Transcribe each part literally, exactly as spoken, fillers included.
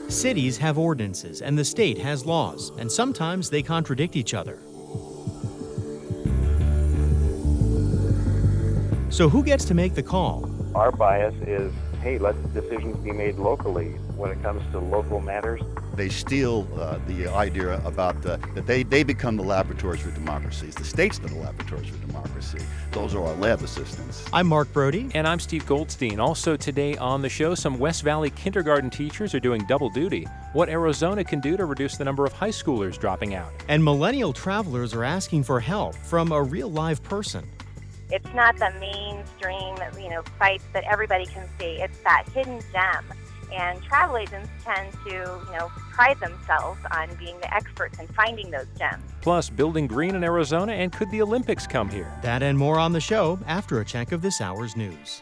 Cities have ordinances and the state has laws, and sometimes they contradict each other. So who gets to make the call? Our bias is, hey, let decisions be made locally when it comes to local matters. They steal uh, the idea about the, that they, they become the laboratories for democracy. It's the states that are the laboratories for democracy. Those are our lab assistants. I'm Mark Brody. And I'm Steve Goldstein. Also today on the show, some West Valley kindergarten teachers are doing double duty. What Arizona can do to reduce the number of high schoolers dropping out. And millennial travelers are asking for help from a real live person. It's not the mainstream, you know, sites that everybody can see. It's that hidden gem. And travel agents tend to, you know, pride themselves on being the experts in finding those gems. Plus, building green in Arizona, and could the Olympics come here? That and more on the show after a check of this hour's news.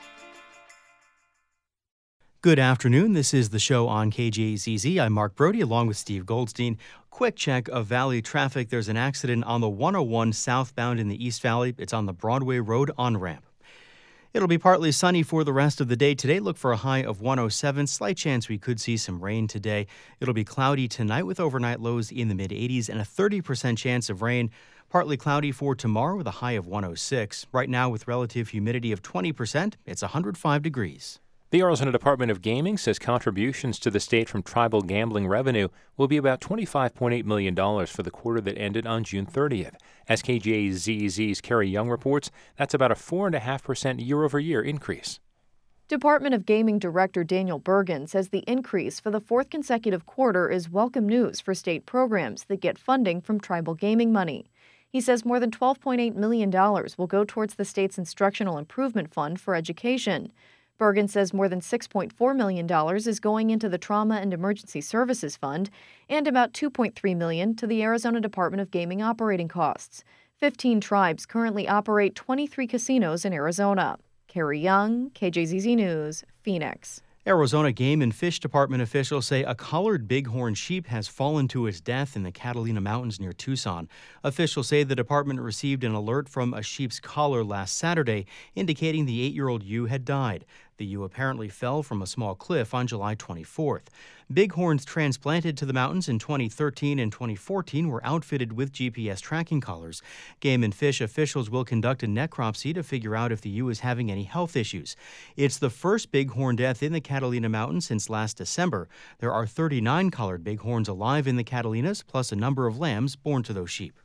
Good afternoon. This is the show on K J Z Z. I'm Mark Brody along with Steve Goldstein. Quick check of Valley traffic. There's an accident on the one oh one southbound in the East Valley. It's on the Broadway Road on-ramp. It'll be partly sunny for the rest of the day today. Look for a high of one oh seven. Slight chance we could see some rain today. It'll be cloudy tonight with overnight lows in the mid-eighties and a thirty percent chance of rain. Partly cloudy for tomorrow with a high of one oh six. Right now with relative humidity of twenty percent, it's one hundred five degrees. The Arizona Department of Gaming says contributions to the state from tribal gambling revenue will be about twenty-five point eight million dollars for the quarter that ended on June thirtieth. As K J Z Z's Carrie Young reports, that's about a four point five percent year-over-year increase. Department of Gaming Director Daniel Bergen says the increase for the fourth consecutive quarter is welcome news for state programs that get funding from tribal gaming money. He says more than twelve point eight million dollars will go towards the state's Instructional Improvement Fund for education. Bergen says more than six point four million dollars is going into the Trauma and Emergency Services Fund and about two point three million dollars to the Arizona Department of Gaming operating costs. fifteen tribes currently operate twenty-three casinos in Arizona. Carrie Young, K J Z Z News, Phoenix. Arizona Game and Fish Department officials say a collared bighorn sheep has fallen to its death in the Catalina Mountains near Tucson. Officials say the department received an alert from a sheep's collar last Saturday indicating the eight-year-old ewe had died. The ewe apparently fell from a small cliff on July twenty-fourth. Bighorns transplanted to the mountains in twenty thirteen and twenty fourteen were outfitted with G P S tracking collars. Game and Fish officials will conduct a necropsy to figure out if the ewe is having any health issues. It's the first bighorn death in the Catalina Mountains since last December. There are thirty-nine collared bighorns alive in the Catalinas, plus a number of lambs born to those sheep.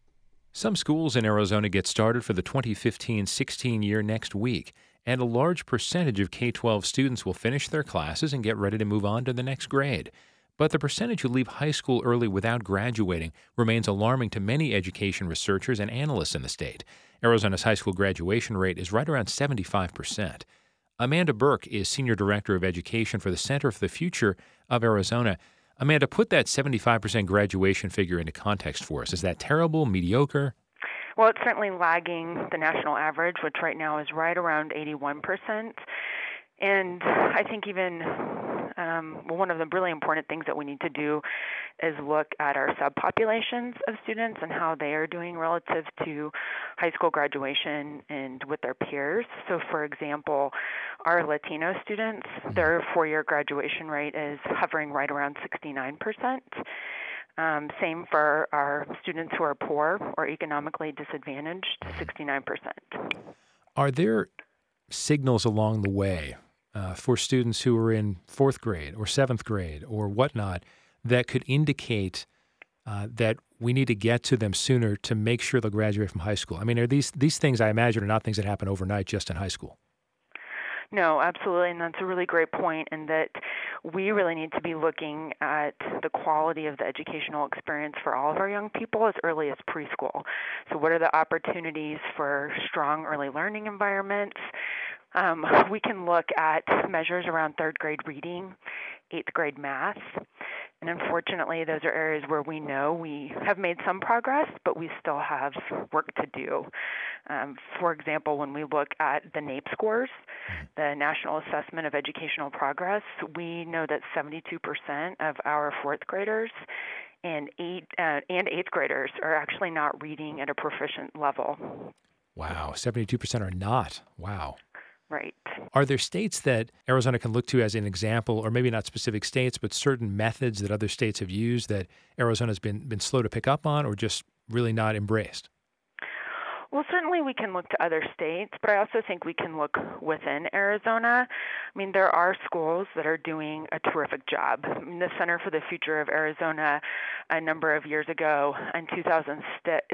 Some schools in Arizona get started for the twenty fifteen sixteen year next week, and a large percentage of K twelve students will finish their classes and get ready to move on to the next grade. But the percentage who leave high school early without graduating remains alarming to many education researchers and analysts in the state. Arizona's high school graduation rate is right around seventy-five percent. Amanda Burke is Senior Director of Education for the Center for the Future of Arizona. Amanda, put that seventy-five percent graduation figure into context for us. Is that terrible, mediocre? Well, it's certainly lagging the national average, which right now is right around eighty-one percent. And I think even um, well, one of the really important things that we need to do is look at our subpopulations of students and how they are doing relative to high school graduation and with their peers. So, for example, our Latino students, their four-year graduation rate is hovering right around sixty-nine percent. Um, same for our students who are poor or economically disadvantaged, sixty-nine percent. Are there signals along the way uh, for students who are in fourth grade or seventh grade or whatnot that could indicate uh, that we need to get to them sooner to make sure they'll graduate from high school? I mean, are these these things, I imagine, are not things that happen overnight just in high school? No, absolutely, and that's a really great point, in that we really need to be looking at the quality of the educational experience for all of our young people as early as preschool. So what are the opportunities for strong early learning environments? Um, we can look at measures around third grade reading, eighth grade math, and unfortunately those are areas where we know we have made some progress, but we still have work to do. Um, for example, when we look at the NAEP scores, the National Assessment of Educational Progress, we know that seventy-two percent of our fourth graders and eight uh, and eighth graders are actually not reading at a proficient level. Wow, seventy-two percent are not. Wow. Right. Are there states that Arizona can look to as an example, or maybe not specific states, but certain methods that other states have used that Arizona's been been slow to pick up on or just really not embraced? Well, certainly we can look to other states, but I also think we can look within Arizona. I mean, there are schools that are doing a terrific job. I mean, the Center for the Future of Arizona, a number of years ago, in two thousand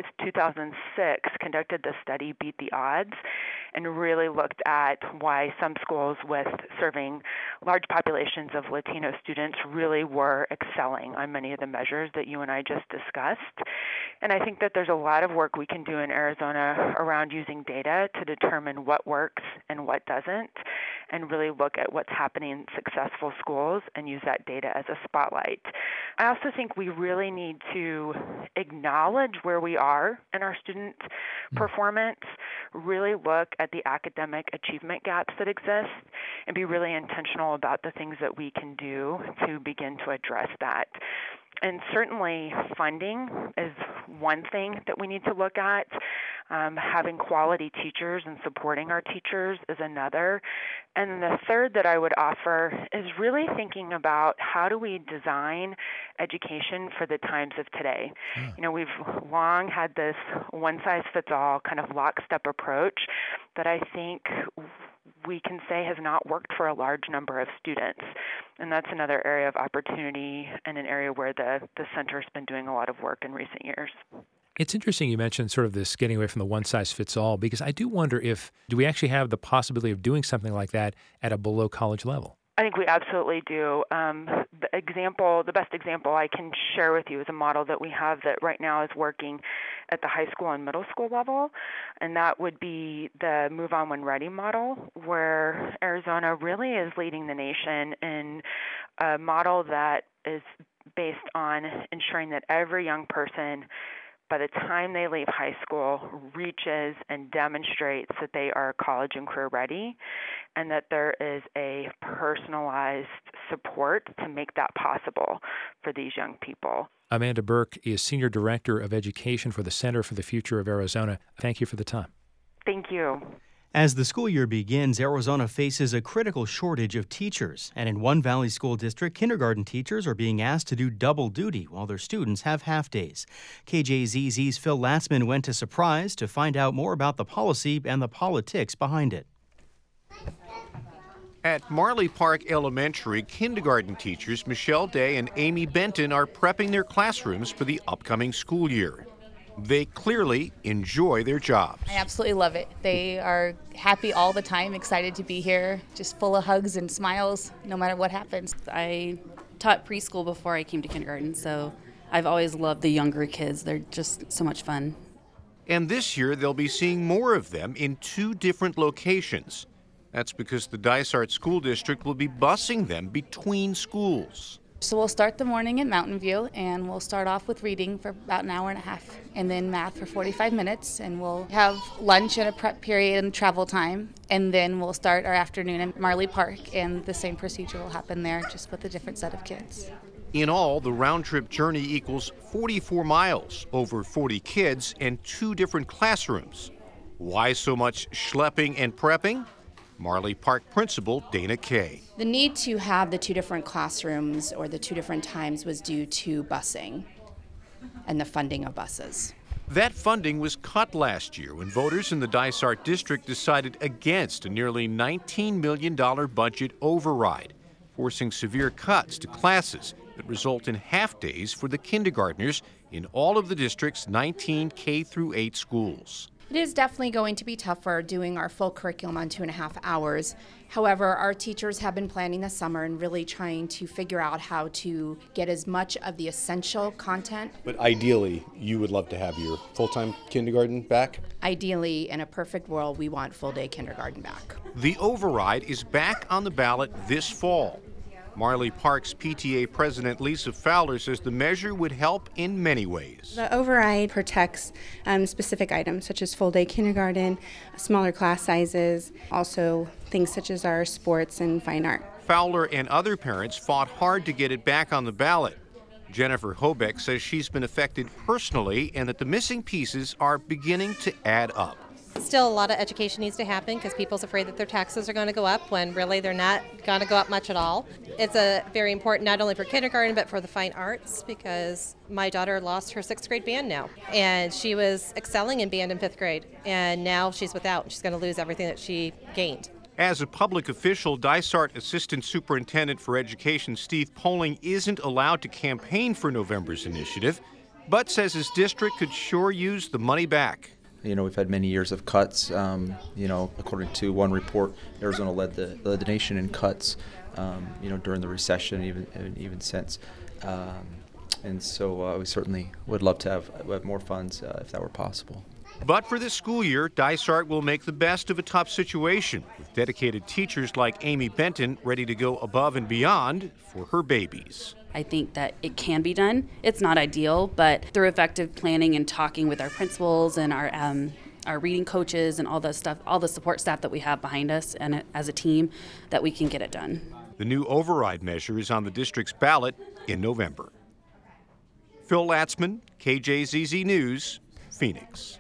six, conducted the study Beat the Odds, and really looked at why some schools with serving large populations of Latino students really were excelling on many of the measures that you and I just discussed. And I think that there's a lot of work we can do in Arizona around using data to determine what works and what doesn't, and really look at what's happening in successful schools and use that data as a spotlight. I also think we really need to acknowledge where we are in our student performance, really look at the academic achievement gaps that exist, and be really intentional about the things that we can do to begin to address that. And certainly funding is one thing that we need to look at. Um, having quality teachers and supporting our teachers is another. And the third that I would offer is really thinking about how do we design education for the times of today. Yeah. You know, we've long had this one-size-fits-all kind of lockstep approach that I think we can say has not worked for a large number of students. And that's another area of opportunity and an area where the, the center's been doing a lot of work in recent years. It's interesting you mentioned sort of this getting away from the one-size-fits-all, because I do wonder if, do we actually have the possibility of doing something like that at a below college level? I think we absolutely do. Um, the example, the best example I can share with you is a model that we have that right now is working at the high school and middle school level, and that would be the Move On When Ready model, where Arizona really is leading the nation in a model that is based on ensuring that every young person, by the time they leave high school, reaches and demonstrates that they are college and career ready, and that there is a personalized support to make that possible for these young people. Amanda Burke is Senior Director of Education for the Center for the Future of Arizona. Thank you for the time. Thank you. As the school year begins, Arizona faces a critical shortage of teachers. And in one Valley School District, kindergarten teachers are being asked to do double duty while their students have half days. K J Z Z's Phil Latzman went to Surprise to find out more about the policy and the politics behind it. At Marley Park Elementary, kindergarten teachers Michelle Day and Amy Benton are prepping their classrooms for the upcoming school year. They clearly enjoy their jobs. I absolutely love it. They are happy all the time, excited to be here, just full of hugs and smiles no matter what happens. I taught preschool before I came to kindergarten, so I've always loved the younger kids. They're just so much fun. And this year they'll be seeing more of them in two different locations. That's because the Dysart School District will be busing them between schools. So we'll start the morning in Mountain View, and we'll start off with reading for about an hour and a half, and then math for forty-five minutes, and we'll have lunch and a prep period and travel time, and then we'll start our afternoon in Marley Park, and the same procedure will happen there, just with a different set of kids. In all, the round-trip journey equals forty-four miles, over forty kids, and two different classrooms. Why so much schlepping and prepping? Marley Park Principal Dana Kay. The need to have the two different classrooms or the two different times was due to busing and the funding of buses. That funding was cut last year when voters in the Dysart District decided against a nearly nineteen million dollars budget override, forcing severe cuts to classes that result in half-days for the kindergartners in all of the district's nineteen K through eight schools. It is definitely going to be tougher doing our full curriculum on two and a half hours. However, our teachers have been planning the summer and really trying to figure out how to get as much of the essential content. But ideally, you would love to have your full-time kindergarten back? Ideally, in a perfect world, we want full-day kindergarten back. The override is back on the ballot this fall. Marley Park's P T A President Lisa Fowler says the measure would help in many ways. The override protects um, specific items such as full-day kindergarten, smaller class sizes, also things such as our sports and fine art. Fowler and other parents fought hard to get it back on the ballot. Jennifer Hobeck says she's been affected personally and that the missing pieces are beginning to add up. Still, a lot of education needs to happen because people's afraid that their taxes are going to go up when really they're not going to go up much at all. It's a very important not only for kindergarten but for the fine arts, because my daughter lost her sixth grade band now, and she was excelling in band in fifth grade, and now she's without. She's going to lose everything that she gained. As a public official, Dysart Assistant Superintendent for Education Steve Poling isn't allowed to campaign for November's initiative, but says his district could sure use the money back. You know, we've had many years of cuts. Um, you know, according to one report, Arizona led the, led the nation in cuts, um, you know, during the recession, even even since. Um, and so uh, we certainly would love to have, have more funds uh, if that were possible. But for this school year, Dysart will make the best of a tough situation, with dedicated teachers like Amy Benton ready to go above and beyond for her babies. I think that it can be done. It's not ideal, but through effective planning and talking with our principals and our um, our reading coaches and all the stuff, all the support staff that we have behind us and as a team, that we can get it done. The new override measure is on the district's ballot in November. Phil Latzman, K J Z Z News, Phoenix.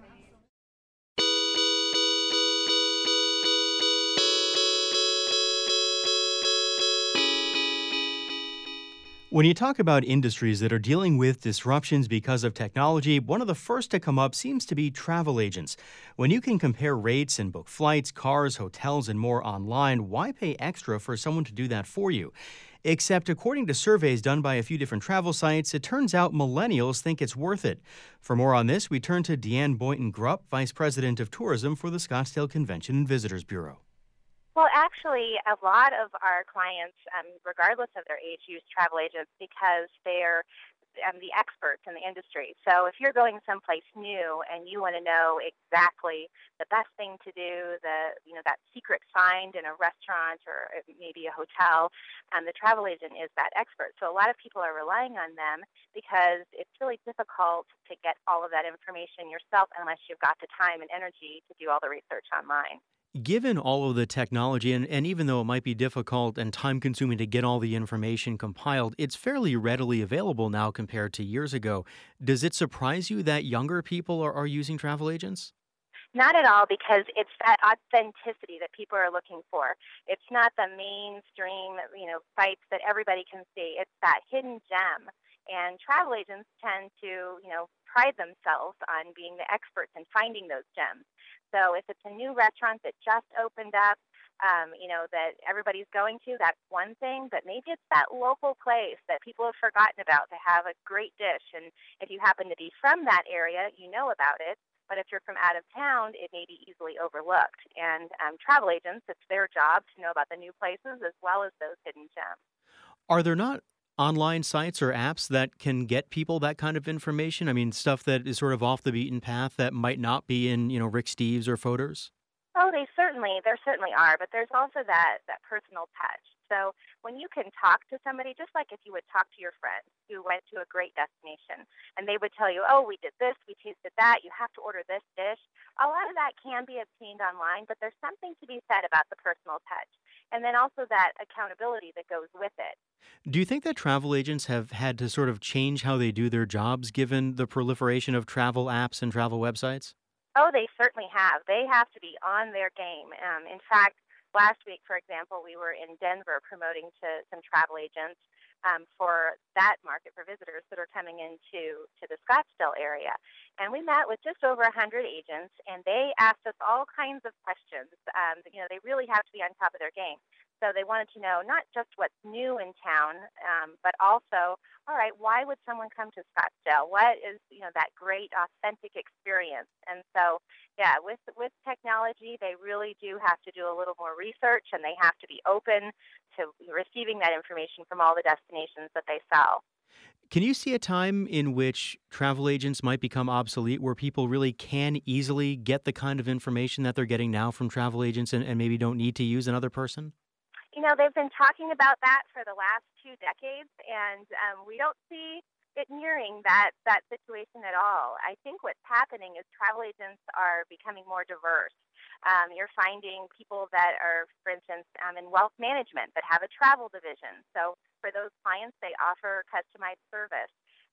When you talk about industries that are dealing with disruptions because of technology, one of the first to come up seems to be travel agents. When you can compare rates and book flights, cars, hotels, and more online, why pay extra for someone to do that for you? Except according to surveys done by a few different travel sites, it turns out millennials think it's worth it. For more on this, we turn to Deanne Boynton-Grupp, Vice President of Tourism for the Scottsdale Convention and Visitors Bureau. Well, actually, a lot of our clients, um, regardless of their age, use travel agents because they're um, the experts in the industry. So if you're going someplace new and you want to know exactly the best thing to do, the you know that secret find in a restaurant or maybe a hotel, um, the travel agent is that expert. So a lot of people are relying on them because it's really difficult to get all of that information yourself unless you've got the time and energy to do all the research online. Given all of the technology, and, and even though it might be difficult and time-consuming to get all the information compiled, it's fairly readily available now compared to years ago. Does it surprise you that younger people are, are using travel agents? Not at all, because it's that authenticity that people are looking for. It's not the mainstream, you know, sites that everybody can see. It's that hidden gem. And travel agents tend to, you know, pride themselves on being the experts in finding those gems. So if it's a new restaurant that just opened up, um, you know, that everybody's going to, that's one thing. But maybe it's that local place that people have forgotten about to have a great dish. And if you happen to be from that area, you know about it. But if you're from out of town, it may be easily overlooked. And um, travel agents, it's their job to know about the new places as well as those hidden gems. Are there not online sites or apps that can get people that kind of information? I mean, stuff that is sort of off the beaten path that might not be in, you know, Rick Steves or Photos? Oh, they certainly, there certainly are, but there's also that, that personal touch. So when you can talk to somebody, just like if you would talk to your friend who went to a great destination, and they would tell you, oh, we did this, we tasted that, you have to order this dish. A lot of that can be obtained online, but there's something to be said about the personal touch. And then also that accountability that goes with it. Do you think that travel agents have had to sort of change how they do their jobs given the proliferation of travel apps and travel websites? Oh, they certainly have. They have to be on their game. Um, in fact, last week, for example, we were in Denver promoting to some travel agents um, for that market for visitors that are coming into to the Scottsdale area. And we met with just over one hundred agents, and they asked us all kinds of questions. Um, you know, they really have to be on top of their game. So they wanted to know not just what's new in town, um, but also, all right, why would someone come to Scottsdale? What is, you know, that great authentic experience? And so, yeah, with with technology, they really do have to do a little more research, and they have to be open to receiving that information from all the destinations that they sell. Can you see a time in which travel agents might become obsolete, where people really can easily get the kind of information that they're getting now from travel agents and, and maybe don't need to use another person? You know, they've been talking about that for the last two decades, and um, we don't see it nearing that, that situation at all. I think what's happening is travel agents are becoming more diverse. Um, you're finding people that are, for instance, um, in wealth management that have a travel division. So for those clients, they offer customized service.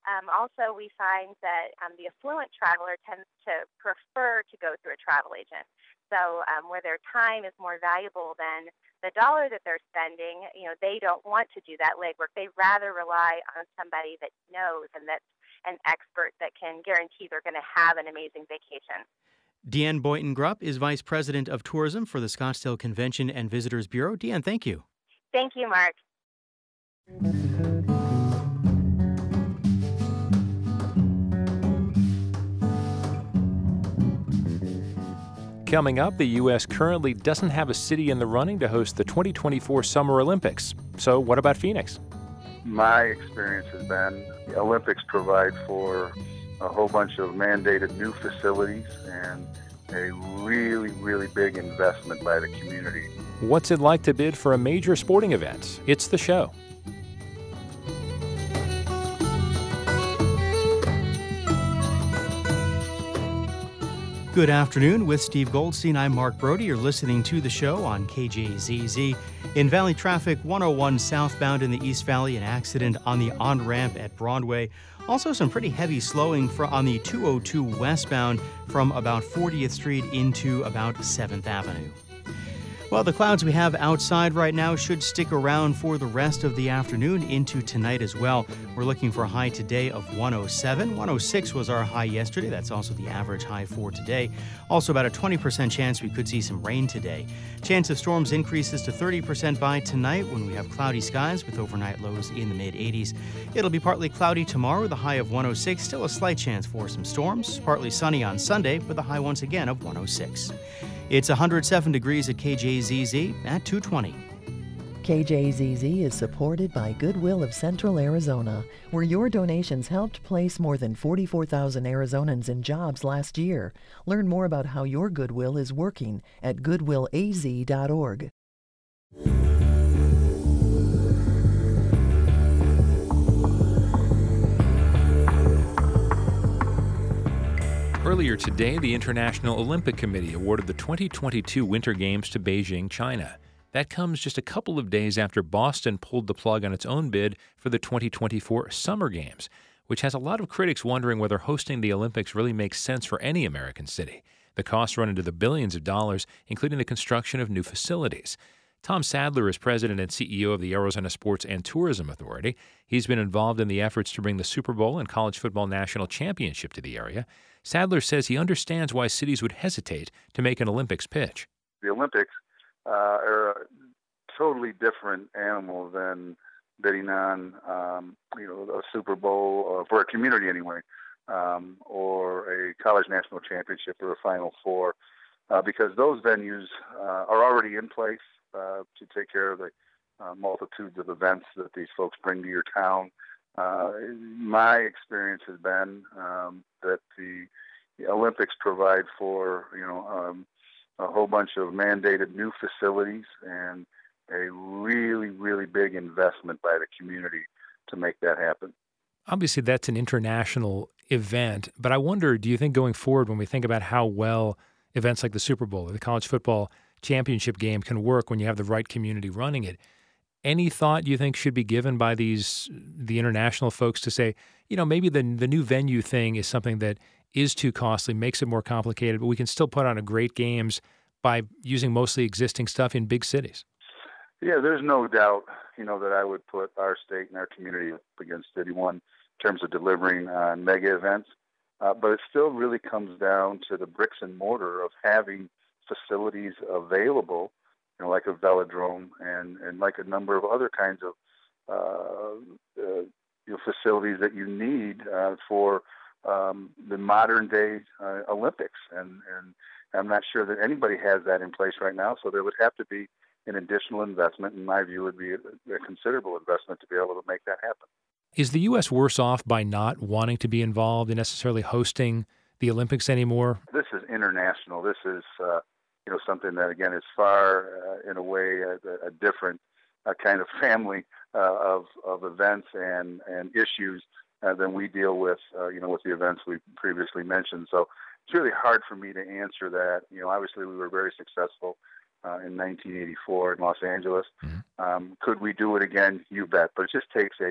Um, also, we find that um, the affluent traveler tends to prefer to go through a travel agent. So um, where their time is more valuable than the dollar that they're spending, you know, they don't want to do that legwork. They rather rely on somebody that knows and that's an expert that can guarantee they're going to have an amazing vacation. Deanne Boynton-Grupp is Vice President of Tourism for the Scottsdale Convention and Visitors Bureau. Deanne, thank you. Thank you, Mark. Coming up, the U S currently doesn't have a city in the running to host the twenty twenty-four Summer Olympics. So what about Phoenix? My experience has been the Olympics provide for a whole bunch of mandated new facilities and a really, really big investment by the community. What's it like to bid for a major sporting event? It's The Show. Good afternoon. With Steve Goldstein, I'm Mark Brody. You're listening to The Show on K J Z Z. In Valley traffic, one oh one southbound in the East Valley, an accident on the on-ramp at Broadway. Also some pretty heavy slowing for, on the two oh two westbound from about fortieth Street into about seventh Avenue. Well, the clouds we have outside right now should stick around for the rest of the afternoon into tonight as well. We're looking for a high today of one oh seven. one oh six was our high yesterday. That's also the average high for today. Also about a twenty percent chance we could see some rain today. Chance of storms increases to thirty percent by tonight when we have cloudy skies with overnight lows in the mid eighties. It'll be partly cloudy tomorrow with a high of one oh six. Still a slight chance for some storms. Partly sunny on Sunday with a high once again of one oh six. It's one hundred seven degrees at K J Z Z at two twenty. K J Z Z is supported by Goodwill of Central Arizona, where your donations helped place more than forty-four thousand Arizonans in jobs last year. Learn more about how your Goodwill is working at goodwill a z dot org. Earlier today, the International Olympic Committee awarded the twenty twenty-two Winter Games to Beijing, China. That comes just a couple of days after Boston pulled the plug on its own bid for the twenty twenty-four Summer Games, which has a lot of critics wondering whether hosting the Olympics really makes sense for any American city. The costs run into the billions of dollars, including the construction of new facilities. Tom Sadler is president and C E O of the Arizona Sports and Tourism Authority. He's been involved in the efforts to bring the Super Bowl and College Football National Championship to the area. Sadler says he understands why cities would hesitate to make an Olympics pitch. The Olympics uh, are a totally different animal than bidding on, um, you know, a Super Bowl, or for a community anyway, um, or a college national championship or a Final Four, uh, because those venues uh, are already in place uh, to take care of the uh, multitudes of events that these folks bring to your town. Uh, my experience has been um, that the, the Olympics provide for, you know, um, a whole bunch of mandated new facilities and a really, really big investment by the community to make that happen. Obviously, that's an international event, but I wonder, do you think going forward, when we think about how well events like the Super Bowl or the College Football Championship game can work when you have the right community running it, any thought you think should be given by these the international folks to say, you know, maybe the the new venue thing is something that is too costly, makes it more complicated, but we can still put on a great games by using mostly existing stuff in big cities? Yeah, there's no doubt, you know, that I would put our state and our community up against anyone in terms of delivering on mega events. Uh, but it still really comes down to the bricks and mortar of having facilities available, you know, like a velodrome and, and like a number of other kinds of uh, uh, you know, facilities that you need uh, for um, the modern day uh, Olympics. And, and I'm not sure that anybody has that in place right now. So there would have to be an additional investment. In my view, would be a, a considerable investment to be able to make that happen. Is the U S worse off by not wanting to be involved in necessarily hosting the Olympics anymore? This is international. This is, uh, you know, something that, again, is far, uh, in a way, a, a different uh, kind of family uh, of of events and, and issues uh, than we deal with, uh, you know, with the events we previously mentioned. So it's really hard for me to answer that. You know, obviously we were very successful uh, in nineteen eighty-four in Los Angeles. Mm-hmm. Um, could we do it again? You bet. But it just takes a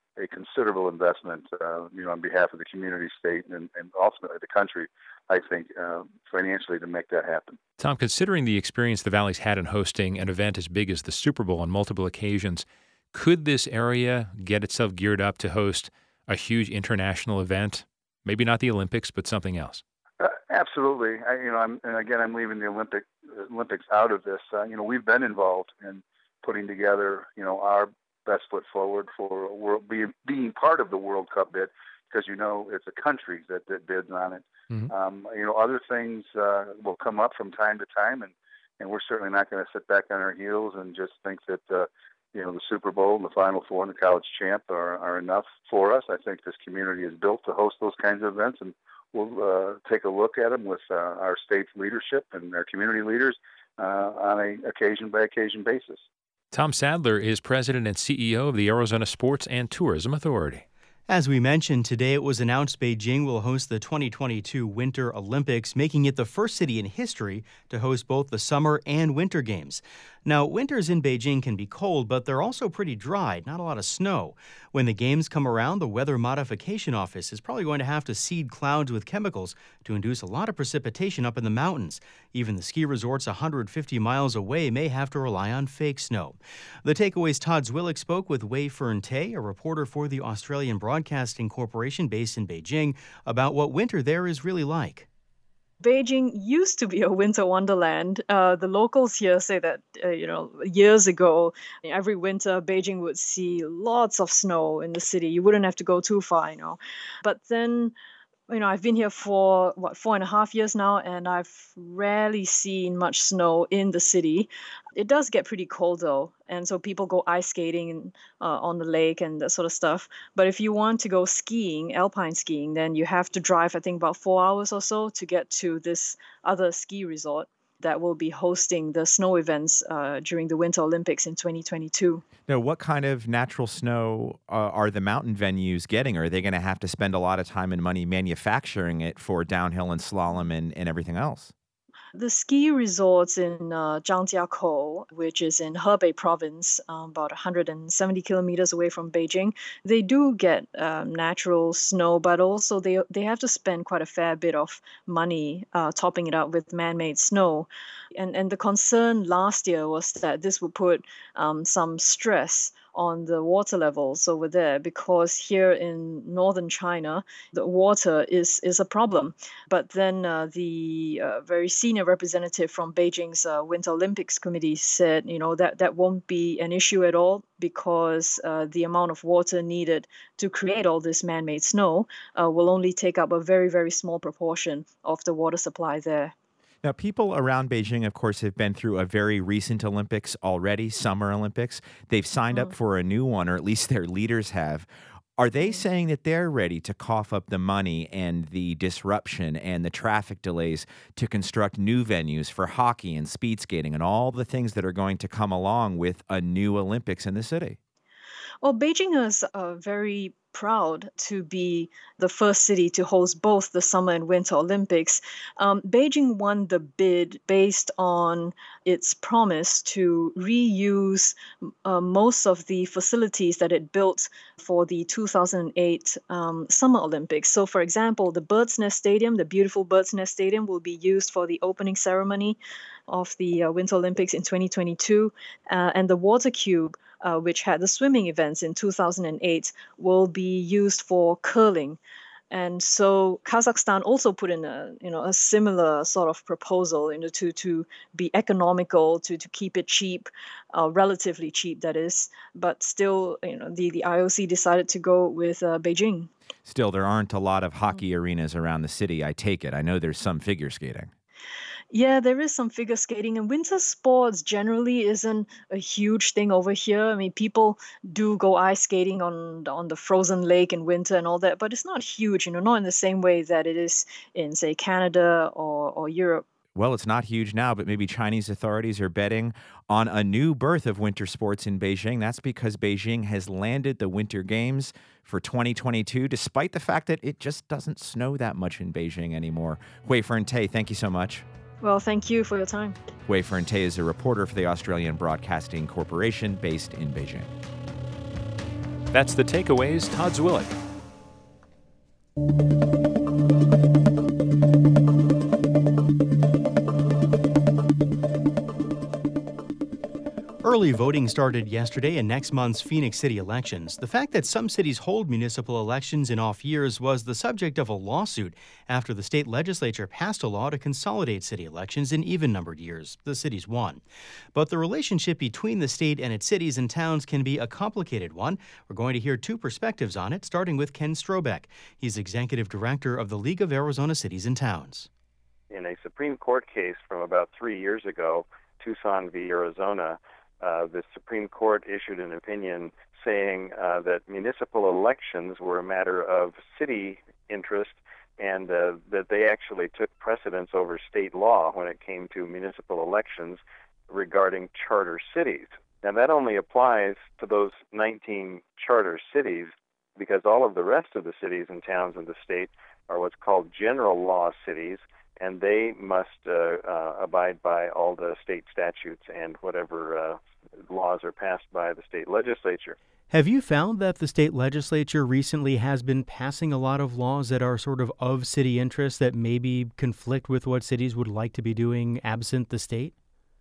a considerable investment, uh, you know, on behalf of the community, state, and, and ultimately the country, I think, uh, financially to make that happen. Tom, considering the experience the Valley's had in hosting an event as big as the Super Bowl on multiple occasions, could this area get itself geared up to host a huge international event? Maybe not the Olympics, but something else. Uh, absolutely. I, you know, I'm, and again, I'm leaving the Olympic Olympics out of this. Uh, you know, we've been involved in putting together, you know, our best foot forward for world, being being part of the World Cup bid, because you know it's a country that, that bids on it. Mm-hmm. Um, you know, other things uh, will come up from time to time, and, and we're certainly not going to sit back on our heels and just think that uh, you know the Super Bowl and the Final Four and the college champ are, are enough for us. I think this community is built to host those kinds of events, and we'll uh, take a look at them with uh, our state's leadership and our community leaders uh, on a occasion-by-occasion basis. Tom Sadler is president and C E O of the Arizona Sports and Tourism Authority. As we mentioned, today it was announced Beijing will host the twenty twenty-two Winter Olympics, making it the first city in history to host both the Summer and Winter Games. Now, winters in Beijing can be cold, but they're also pretty dry, not a lot of snow. When the games come around, the Weather Modification Office is probably going to have to seed clouds with chemicals to induce a lot of precipitation up in the mountains. Even the ski resorts one hundred fifty miles away may have to rely on fake snow. The Takeaway's Todd Zwillich spoke with Wei Fern Tay, a reporter for the Australian Broadcasting Corporation based in Beijing, about what winter there is really like. Beijing used to be a winter wonderland. Uh, the locals here say that, uh, you know, years ago, every winter, Beijing would see lots of snow in the city. You wouldn't have to go too far, you know. But then, you know, I've been here for, what, four and a half years now, and I've rarely seen much snow in the city. It does get pretty cold, though, and so people go ice skating uh, on the lake and that sort of stuff. But if you want to go skiing, alpine skiing, then you have to drive, I think, about four hours or so to get to this other ski resort that will be hosting the snow events uh, during the Winter Olympics in twenty twenty-two. Now, what kind of natural snow uh, are the mountain venues getting? Are they going to have to spend a lot of time and money manufacturing it for downhill and slalom and, and everything else? The ski resorts in uh, Zhangjiakou, which is in Hebei province, um, about one hundred seventy kilometers away from Beijing, they do get um, natural snow, but also they they have to spend quite a fair bit of money uh, topping it up with man-made snow. And, and the concern last year was that this would put um, some stress on the water levels over there, because here in northern China, the water is, is a problem. But then uh, the uh, very senior representative from Beijing's uh, Winter Olympics Committee said, you know, that, that won't be an issue at all, because uh, the amount of water needed to create all this man-made snow uh, will only take up a very, very small proportion of the water supply there. Now, people around Beijing, of course, have been through a very recent Olympics already, Summer Olympics. They've signed mm. up for a new one, or at least their leaders have. Are they saying that they're ready to cough up the money and the disruption and the traffic delays to construct new venues for hockey and speed skating and all the things that are going to come along with a new Olympics in the city? Well, Beijing is uh, very proud to be the first city to host both the Summer and Winter Olympics. Um, Beijing won the bid based on its promise to reuse uh, most of the facilities that it built for the two thousand eight um, Summer Olympics. So, for example, the Bird's Nest Stadium, the beautiful Bird's Nest Stadium, will be used for the opening ceremony of the uh, Winter Olympics in twenty twenty-two, uh, and the Water Cube, Uh, which had the swimming events in two thousand eight, will be used for curling. And so Kazakhstan also put in a, you know, a similar sort of proposal, you know, to, to be economical, to, to keep it cheap, uh, relatively cheap, that is. But still, you know, the, the I O C decided to go with uh, Beijing. Still, there aren't a lot of hockey arenas around the city, I take it. I know there's some figure skating. Yeah, there is some figure skating, and winter sports generally isn't a huge thing over here. I mean, people do go ice skating on on the frozen lake in winter and all that, but it's not huge, you know, not in the same way that it is in, say, Canada or, or Europe. Well, it's not huge now, but maybe Chinese authorities are betting on a new birth of winter sports in Beijing. That's because Beijing has landed the Winter Games for twenty twenty-two, despite the fact that it just doesn't snow that much in Beijing anymore. Wei Fern Tay, thank you so much. Well, thank you for your time. Wei Fern Tay is a reporter for the Australian Broadcasting Corporation based in Beijing. That's The Takeaways. Todd Zwillig. Early voting started yesterday in next month's Phoenix City elections. The fact that some cities hold municipal elections in off years was the subject of a lawsuit after the state legislature passed a law to consolidate city elections in even-numbered years. The cities won. But the relationship between the state and its cities and towns can be a complicated one. We're going to hear two perspectives on it, starting with Ken Strobeck. He's executive director of the League of Arizona Cities and Towns. In a Supreme Court case from about three years ago, Tucson v. Arizona, Uh, the Supreme Court issued an opinion saying uh, that municipal elections were a matter of city interest and uh, that they actually took precedence over state law when it came to municipal elections regarding charter cities. Now, that only applies to those nineteen charter cities because all of the rest of the cities and towns in the state are what's called general law cities, and they must uh, uh, abide by all the state statutes and whatever uh, laws are passed by the state legislature. Have you found that the state legislature recently has been passing a lot of laws that are sort of of city interest that maybe conflict with what cities would like to be doing absent the state?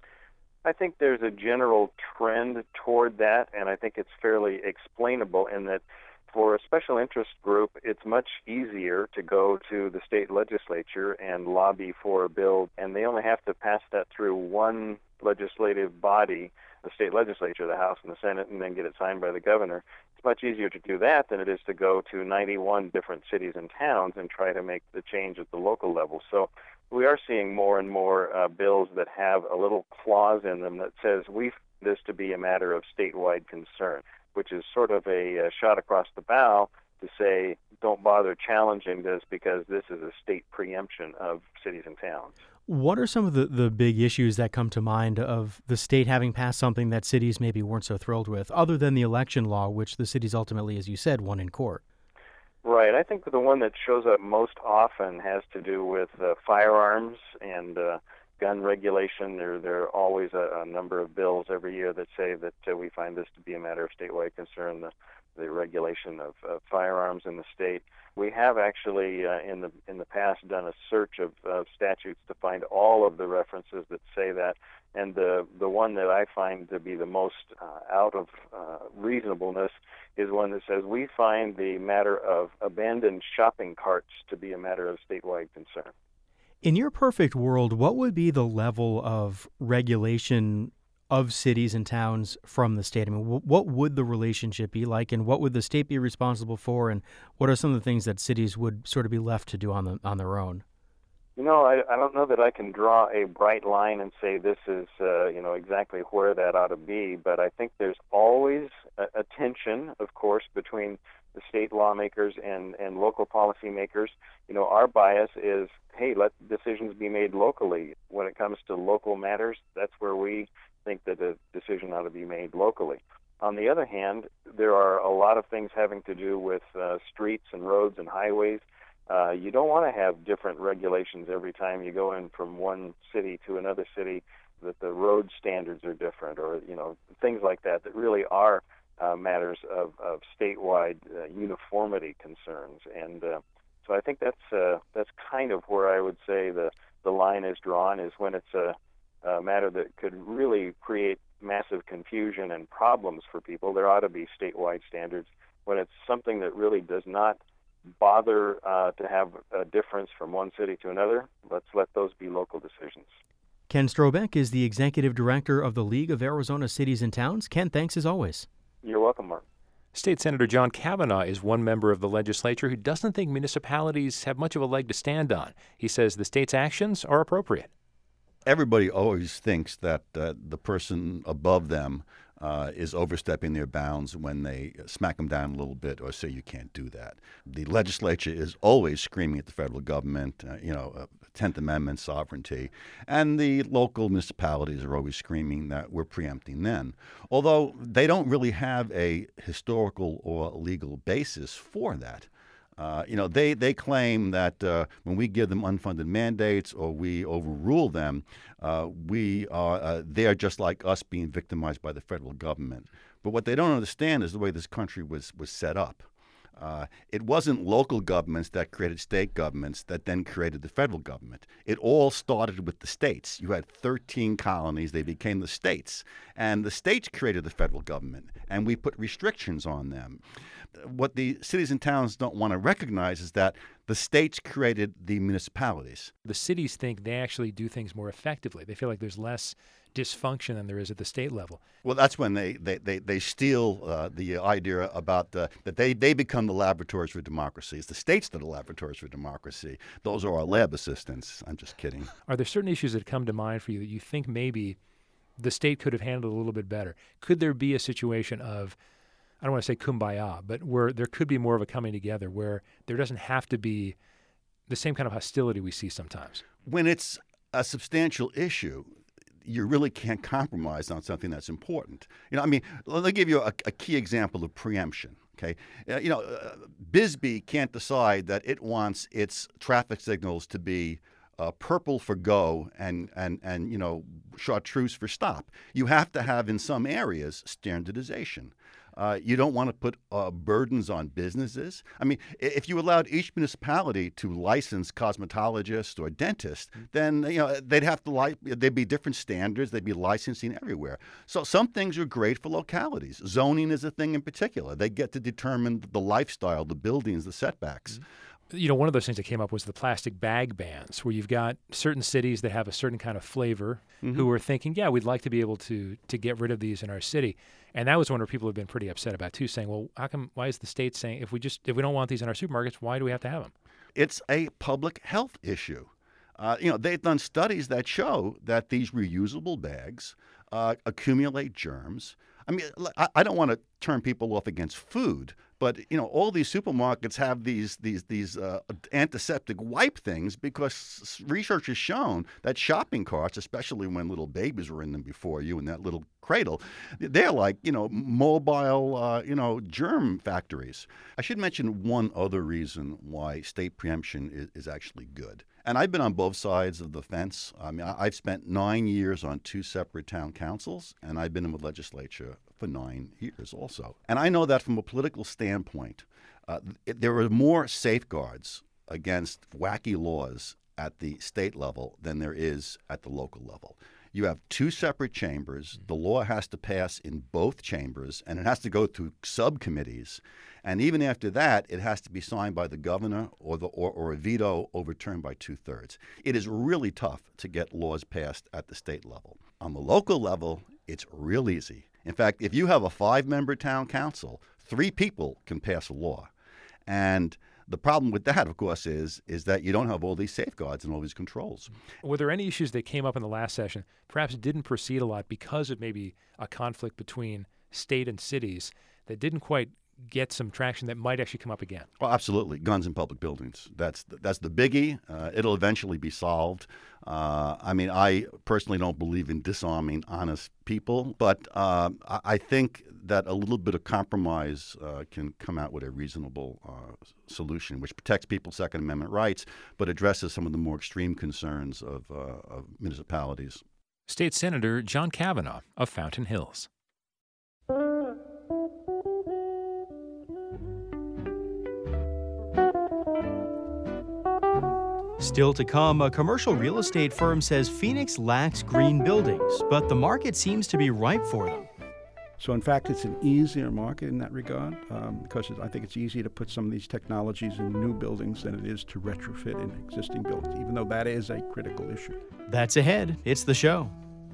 I think there's a general trend toward that, and I think it's fairly explainable in that for a special interest group, it's much easier to go to the state legislature and lobby for a bill, and they only have to pass that through one legislative body, the state legislature, the House and the Senate, and then get it signed by the governor. It's much easier to do that than it is to go to ninety-one different cities and towns and try to make the change at the local level. So we are seeing more and more uh, bills that have a little clause in them that says we find this to be a matter of statewide concern, which is sort of a, a shot across the bow to say, don't bother challenging this because this is a state preemption of cities and towns. What are some of the, the big issues that come to mind of the state having passed something that cities maybe weren't so thrilled with, other than the election law, which the cities ultimately, as you said, won in court? Right. I think the one that shows up most often has to do with uh, firearms and uh, gun regulation. There, there are always a, a number of bills every year that say that uh, we find this to be a matter of statewide concern, the, the regulation of uh, firearms in the state. We have actually uh, in the in the past done a search of, of statutes to find all of the references that say that, and the the one that I find to be the most uh, out of uh, reasonableness is one that says we find the matter of abandoned shopping carts to be a matter of statewide concern. In your perfect world, what would be the level of regulation of cities and towns from the state? I mean, what would the relationship be like, and what would the state be responsible for, and what are some of the things that cities would sort of be left to do on the, on their own? You know, I, I don't know that I can draw a bright line and say this is, uh, you know, exactly where that ought to be, but I think there's always a, a tension, of course, between the state lawmakers and, and local policymakers. You know, our bias is, hey, let decisions be made locally. When it comes to local matters, that's where we think that a decision ought to be made locally. On the other hand, there are a lot of things having to do with uh, streets and roads and highways. Uh, you don't want to have different regulations every time you go in from one city to another city, that the road standards are different, or, you know, things like that that really are uh, matters of, of statewide uh, uniformity concerns. And uh, so I think that's uh, that's kind of where I would say the, the line is drawn, is when it's a a matter that could really create massive confusion and problems for people. There ought to be statewide standards. When it's something that really does not bother uh, to have a difference from one city to another, let's let those be local decisions. Ken Strobeck is the executive director of the League of Arizona Cities and Towns. Ken, thanks as always. You're welcome, Mark. State Senator John Kavanaugh is one member of the legislature who doesn't think municipalities have much of a leg to stand on. He says the state's actions are appropriate. Everybody always thinks that uh, the person above them uh, is overstepping their bounds when they smack them down a little bit or say you can't do that. The legislature is always screaming at the federal government, uh, you know, uh, tenth Amendment sovereignty, and the local municipalities are always screaming that we're preempting them, although they don't really have a historical or legal basis for that. Uh, you know, they, they claim that uh, when we give them unfunded mandates or we overrule them, uh, we are uh, they are just like us being victimized by the federal government. But what they don't understand is the way this country was, was set up. Uh, it wasn't local governments that created state governments that then created the federal government. It all started with the states. You had thirteen colonies. They became the states. And the states created the federal government, and we put restrictions on them. What the cities and towns don't want to recognize is that the states created the municipalities. The cities think they actually do things more effectively. They feel like there's less dysfunction than there is at the state level. Well, that's when they they they, they steal uh, the idea about uh, that they, they become the laboratories for democracy. It's the states that are laboratories for democracy. Those are our lab assistants. I'm just kidding. Are there certain issues that come to mind for you that you think maybe the state could have handled a little bit better? Could there be a situation of, I don't want to say kumbaya, but where there could be more of a coming together, where there doesn't have to be the same kind of hostility we see sometimes? When it's a substantial issue, you really can't compromise on something that's important. You know, I mean, let me give you a, a key example of preemption. Okay, uh, you know, uh, Bisbee can't decide that it wants its traffic signals to be uh, purple for go and and and you know chartreuse for stop. You have to have in some areas standardization. Uh, you don't want to put uh, burdens on businesses. I mean, if you allowed each municipality to license cosmetologists or dentists, then you know they'd have to li- there'd be different standards. They'd be licensing everywhere. So some things are great for localities. Zoning is a thing in particular. They get to determine the lifestyle, the buildings, the setbacks. Mm-hmm. You know, one of those things that came up was the plastic bag bans, where you've got certain cities that have a certain kind of flavor mm-hmm. who are thinking, yeah, we'd like to be able to to get rid of these in our city. And that was one where people have been pretty upset about too, saying, well, how come, why is the state saying, if we just, if we don't want these in our supermarkets, why do we have to have them? It's a public health issue. Uh, you know, they've done studies that show that these reusable bags uh, accumulate germs. I mean, I, I don't want to turn people off against food, but you know, all these supermarkets have these these these uh, antiseptic wipe things because research has shown that shopping carts, especially when little babies were in them before you in that little cradle, they're like you know mobile uh, you know germ factories. I should mention one other reason why state preemption is, is actually good. And I've been on both sides of the fence. I mean, I've spent nine years on two separate town councils, and I've been in the legislature for nine years also. And I know that from a political standpoint, uh, there are more safeguards against wacky laws at the state level than there is at the local level. You have two separate chambers. The law has to pass in both chambers, and it has to go through subcommittees. And even after that, it has to be signed by the governor or, the, or, or a veto overturned by two-thirds. It is really tough to get laws passed at the state level. On the local level, it's real easy. In fact, if you have a five-member town council, three people can pass a law. And the problem with that, of course, is is that you don't have all these safeguards and all these controls. Were there any issues that came up in the last session, perhaps didn't proceed a lot because of maybe a conflict between state and cities that didn't quite get some traction that might actually come up again? Well, absolutely. Guns in public buildings. That's the, that's the biggie. Uh, it'll eventually be solved. Uh, I mean, I personally don't believe in disarming honest people, but uh, I, I think that a little bit of compromise uh, can come out with a reasonable uh, solution, which protects people's Second Amendment rights, but addresses some of the more extreme concerns of, uh, of municipalities. State Senator John Kavanaugh of Fountain Hills. Still to come, a commercial real estate firm says Phoenix lacks green buildings, but the market seems to be ripe for them. So, in fact, it's an easier market in that regard um, because I think it's easier to put some of these technologies in new buildings than it is to retrofit in existing buildings, even though that is a critical issue. That's ahead. It's the show.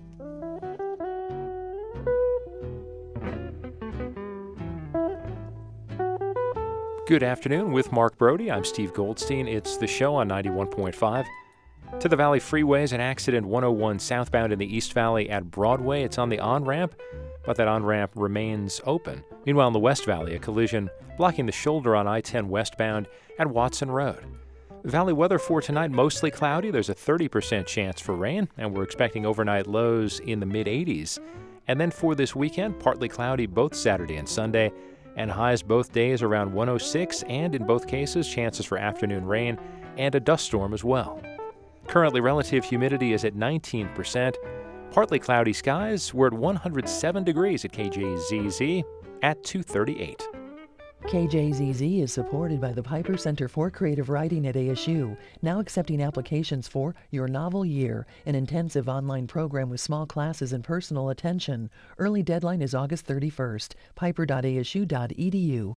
Good afternoon with Mark Brody. I'm Steve Goldstein. It's the show on ninety-one point five. To the Valley Freeways, an accident one oh one southbound in the East Valley at Broadway. It's on the on-ramp, but that on-ramp remains open. Meanwhile, in the West Valley, a collision blocking the shoulder on I ten westbound at Watson Road. Valley weather for tonight, mostly cloudy. There's a thirty percent chance for rain, and we're expecting overnight lows in the mid-eighties. And then for this weekend, partly cloudy both Saturday and Sunday, and highs both days around one oh six, and in both cases, chances for afternoon rain and a dust storm as well. Currently, relative humidity is at nineteen percent. Partly cloudy skies. We're at one hundred seven degrees at K J Z Z at two thirty-eight. K J Z Z is supported by the Piper Center for Creative Writing at A S U, now accepting applications for Your Novel Year, an intensive online program with small classes and personal attention. Early deadline is August thirty-first. piper dot a s u dot e d u.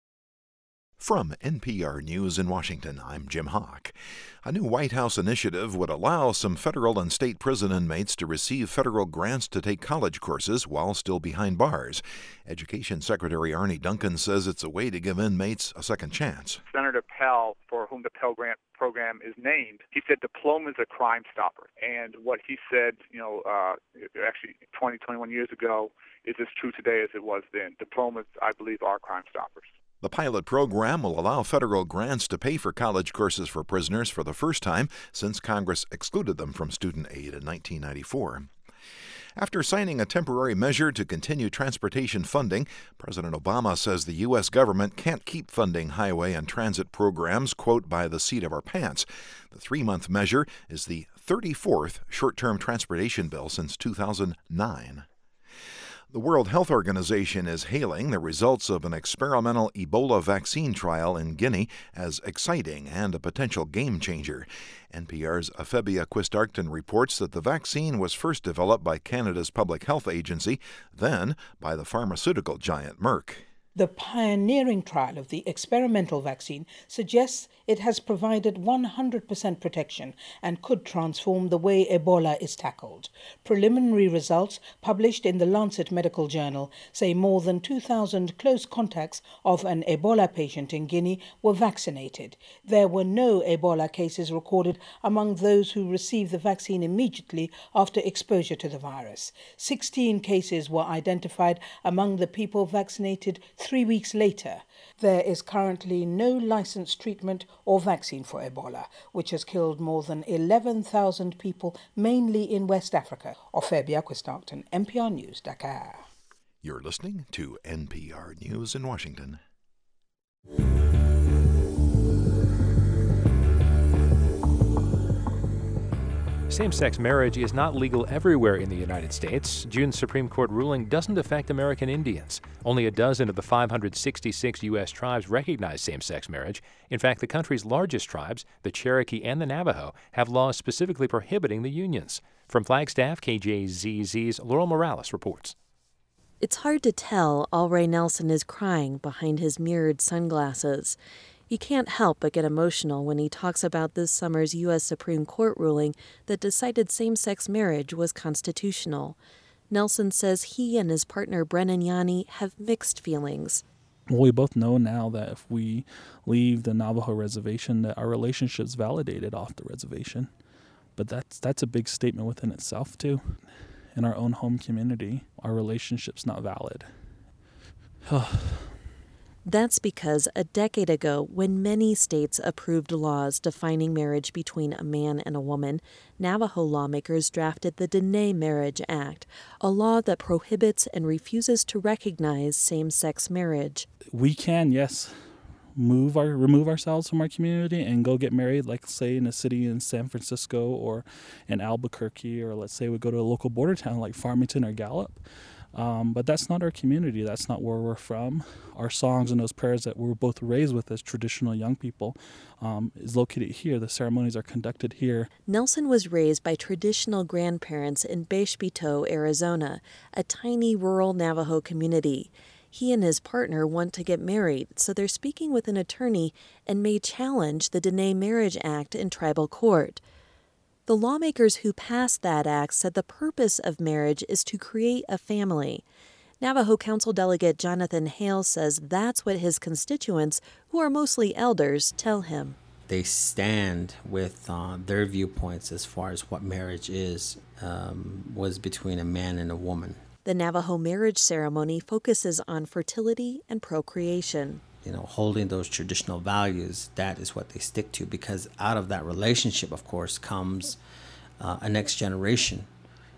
From N P R News in Washington, I'm Jim Hawk. A new White House initiative would allow some federal and state prison inmates to receive federal grants to take college courses while still behind bars. Education Secretary Arne Duncan says it's a way to give inmates a second chance. Senator Pell, for whom the Pell Grant program is named, he said diplomas are crime stoppers. And what he said, you know, uh, actually twenty, twenty-one years ago is as true today as it was then. Diplomas, I believe, are crime stoppers. The pilot program will allow federal grants to pay for college courses for prisoners for the first time since Congress excluded them from student aid in nineteen ninety-four. After signing a temporary measure to continue transportation funding, President Obama says the U S government can't keep funding highway and transit programs, quote, by the seat of our pants. The three-month measure is the thirty-fourth short-term transportation bill since two thousand nine. The World Health Organization is hailing the results of an experimental Ebola vaccine trial in Guinea as exciting and a potential game changer. N P R's Afebia Quistarkton reports that the vaccine was first developed by Canada's Public Health Agency, then by the pharmaceutical giant Merck. The pioneering trial of the experimental vaccine suggests it has provided one hundred percent protection and could transform the way Ebola is tackled. Preliminary results published in the Lancet Medical Journal say more than two thousand close contacts of an Ebola patient in Guinea were vaccinated. There were no Ebola cases recorded among those who received the vaccine immediately after exposure to the virus. sixteen cases were identified among the people vaccinated three weeks later. There is currently no licensed treatment or vaccine for Ebola, which has killed more than eleven thousand people, mainly in West Africa. Afebia Quistarkton, N P R News, Dakar. You're listening to N P R News in Washington. Same-sex marriage is not legal everywhere in the United States. June's Supreme Court ruling doesn't affect American Indians. Only a dozen of the five hundred sixty-six U S tribes recognize same-sex marriage. In fact, the country's largest tribes, the Cherokee and the Navajo, have laws specifically prohibiting the unions. From Flagstaff, K J Z Z's Laurel Morales reports. It's hard to tell Alray Nelson is crying behind his mirrored sunglasses. He can't help but get emotional when he talks about this summer's U S Supreme Court ruling that decided same-sex marriage was constitutional. Nelson says he and his partner Brennan Yanni have mixed feelings. Well, we both know now that if we leave the Navajo reservation, that our relationship's validated off the reservation. But that's that's a big statement within itself, too. In our own home community, our relationship's not valid. That's because a decade ago, when many states approved laws defining marriage between a man and a woman, Navajo lawmakers drafted the Dene Marriage Act, a law that prohibits and refuses to recognize same-sex marriage. We can, yes, move our remove ourselves from our community and go get married, like, say, in a city in San Francisco or in Albuquerque, or let's say we go to a local border town like Farmington or Gallup. Um, but that's not our community. That's not where we're from. Our songs and those prayers that we were both raised with as traditional young people um, is located here. The ceremonies are conducted here. Nelson was raised by traditional grandparents in Bexbito, Arizona, a tiny rural Navajo community. He and his partner want to get married, so they're speaking with an attorney and may challenge the Dene Marriage Act in tribal court. The lawmakers who passed that act said the purpose of marriage is to create a family. Navajo Council Delegate Jonathan Hale says that's what his constituents, who are mostly elders, tell him. They stand with uh, their viewpoints as far as what marriage is, um, was between a man and a woman. The Navajo marriage ceremony focuses on fertility and procreation. You know, holding those traditional values, that is what they stick to, because out of that relationship, of course, comes uh, a next generation.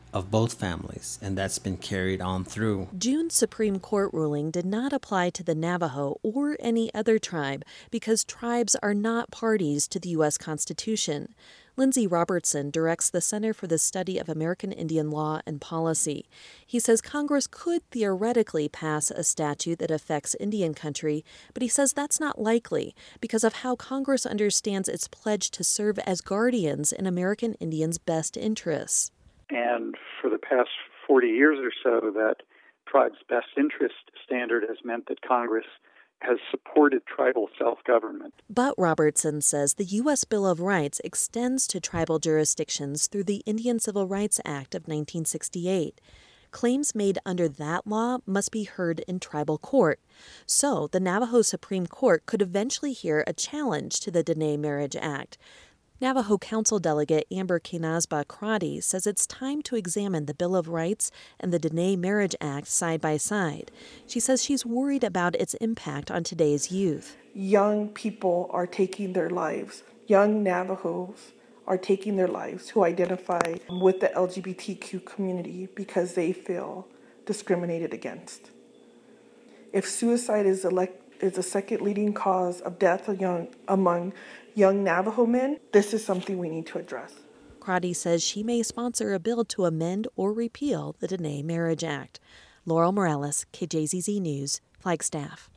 of both families, and that's been carried on through. June's Supreme Court ruling did not apply to the Navajo or any other tribe because tribes are not parties to the U S Constitution. Lindsay Robertson directs the Center for the Study of American Indian Law and Policy. He says Congress could theoretically pass a statute that affects Indian country, but he says that's not likely because of how Congress understands its pledge to serve as guardians in American Indians' best interests. And for the past forty years or so, that tribe's best interest standard has meant that Congress has supported tribal self-government. But Robertson says the U S Bill of Rights extends to tribal jurisdictions through the Indian Civil Rights Act of nineteen sixty-eight. Claims made under that law must be heard in tribal court. So the Navajo Supreme Court could eventually hear a challenge to the Dene Marriage Act. Navajo Council Delegate Amber Kenasba Crotty says it's time to examine the Bill of Rights and the Dene Marriage Act side by side. She says she's worried about its impact on today's youth. Young people are taking their lives. Young Navajos are taking their lives who identify with the L G B T Q community because they feel discriminated against. If suicide is, elect- is the second leading cause of death young, among young Navajo men, this is something we need to address. Crotty says she may sponsor a bill to amend or repeal the Dene Marriage Act. Laurel Morales, K J Z Z News, Flagstaff.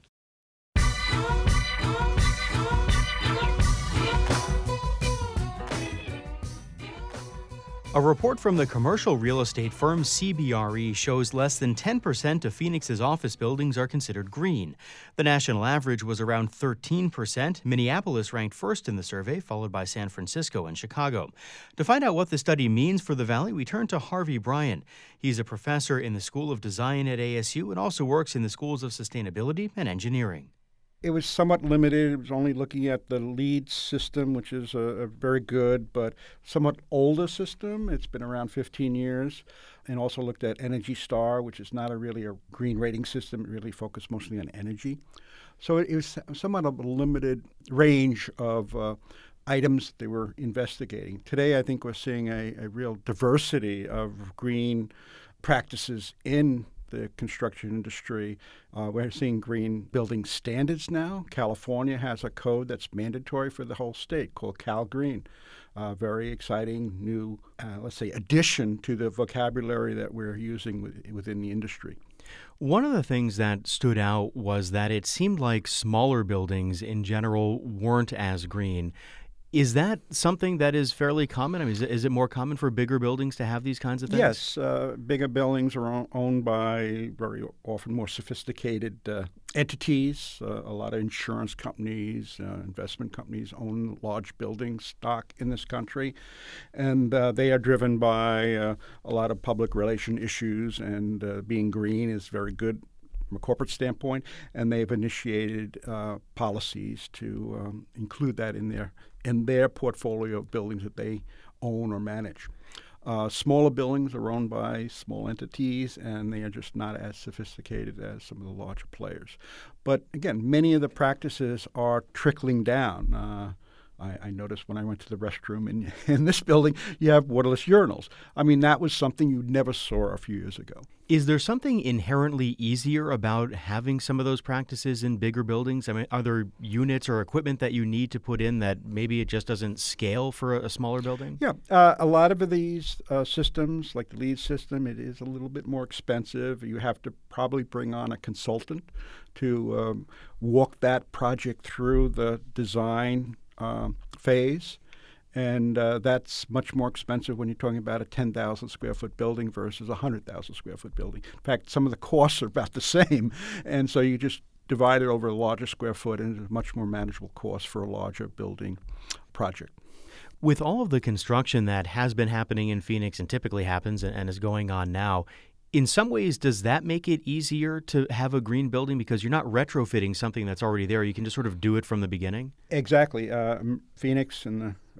A report from the commercial real estate firm C B R E shows less than ten percent of Phoenix's office buildings are considered green. The national average was around thirteen percent. Minneapolis ranked first in the survey, followed by San Francisco and Chicago. To find out what the study means for the Valley, we turn to Harvey Bryan. He's a professor in the School of Design at A S U and also works in the Schools of Sustainability and Engineering. It was somewhat limited. It was only looking at the LEED system, which is a, a very good but somewhat older system. It's been around fifteen years. And also looked at Energy Star, which is not a really a green rating system. It really focused mostly on energy. So it, it was somewhat of a limited range of uh, items they were investigating. Today, I think we're seeing a, a real diversity of green practices in the construction industry. Uh, we're seeing green building standards now. California has a code that's mandatory for the whole state called Cal Green. Uh, very exciting new, uh, let's say, addition to the vocabulary that we're using with, within the industry. One of the things that stood out was that it seemed like smaller buildings in general weren't as green. Is that something that is fairly common? I mean, is it, is it more common for bigger buildings to have these kinds of things? Yes. Uh, bigger buildings are own, owned by very often more sophisticated uh, entities. Uh, a lot of insurance companies, uh, investment companies own large building stock in this country. And uh, they are driven by uh, a lot of public relation issues, and uh, being green is very good from a corporate standpoint, and they've initiated uh, policies to um, include that in their in their portfolio of buildings that they own or manage. Uh, smaller buildings are owned by small entities, and they are just not as sophisticated as some of the larger players. But again, many of the practices are trickling down. Uh, I, I noticed when I went to the restroom in, in this building, you have waterless urinals. I mean, that was something you never saw a few years ago. Is there something inherently easier about having some of those practices in bigger buildings? I mean, are there units or equipment that you need to put in that maybe it just doesn't scale for a, a smaller building? Yeah, uh, a lot of these uh, systems, like the LEED system, it is a little bit more expensive. You have to probably bring on a consultant to um, walk that project through the design um, phase. And uh, that's much more expensive when you're talking about a ten thousand square foot building versus a one hundred thousand square foot building. In fact, some of the costs are about the same. And so you just divide it over a larger square foot, and it's a much more manageable cost for a larger building project. With all of the construction that has been happening in Phoenix and typically happens and, and is going on now, in some ways, does that make it easier to have a green building because you're not retrofitting something that's already there? You can just sort of do it from the beginning? Exactly. Uh, Phoenix and the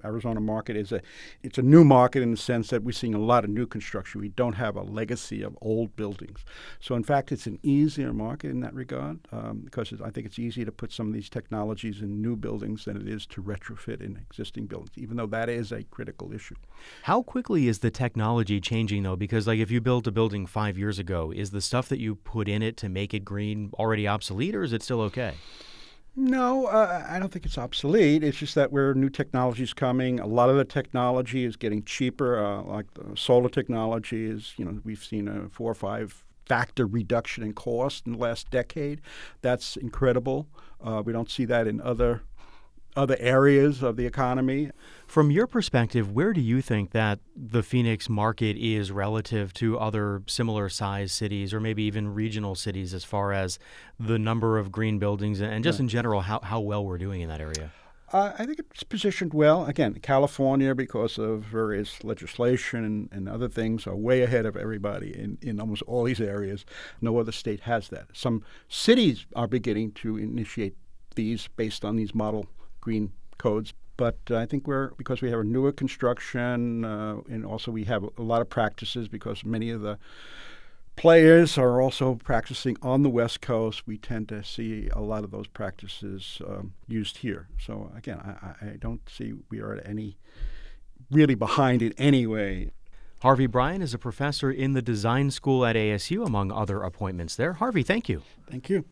Arizona market is a it's a new market in the sense that we're seeing a lot of new construction. We don't have a legacy of old buildings. So in fact, it's an easier market in that regard um, because I think it's easier to put some of these technologies in new buildings than it is to retrofit in existing buildings, even though that is a critical issue. How quickly is the technology changing, though? Because like if you built a building five years ago, is the stuff that you put in it to make it green already obsolete, or is it still okay? No, uh, I don't think it's obsolete. It's just that where new technology is coming, a lot of the technology is getting cheaper. Uh, like the solar technology is, you know, we've seen a four or five factor reduction in cost in the last decade. That's incredible. Uh, we don't see that in other other areas of the economy. From your perspective, where do you think that the Phoenix market is relative to other similar size cities or maybe even regional cities as far as the number of green buildings and just Yeah. in general how, how well we're doing in that area? Uh, I think it's positioned well. Again, California, because of various legislation and, and other things, are way ahead of everybody in, in almost all these areas. No other state has that. Some cities are beginning to initiate these based on these model green codes. But uh, I think we're, because we have a newer construction, uh, and also we have a lot of practices because many of the players are also practicing on the West Coast. We tend to see a lot of those practices um, used here. So again, I, I don't see we are at any really behind in any way. Harvey Bryan is a professor in the design school at A S U, among other appointments there. Harvey, thank you. Thank you.